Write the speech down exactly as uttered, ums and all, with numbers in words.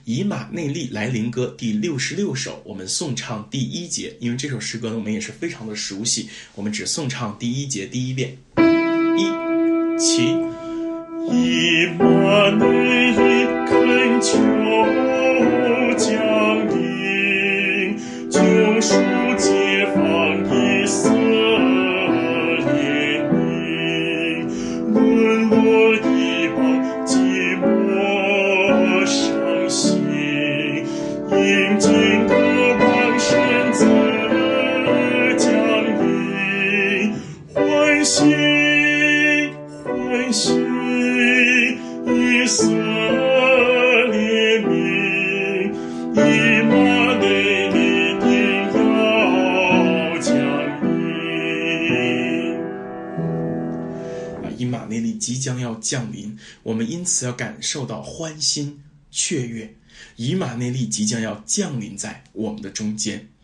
以马内利来临歌第六十六首，我们颂唱第一节，因为这首诗歌呢我们也是非常的熟悉，我们只颂唱第一节第一遍。一起。 以马内利恳求降临，救赎解放以色列民，沦落一邦寂寞伤心，应经渴望神子降临，欢喜欢喜以色列民，以马内利定要降临。 啊，以马内利即将要降临，我们因此要感受到欢欣雀跃。以马内利即将要降临在我们的中间。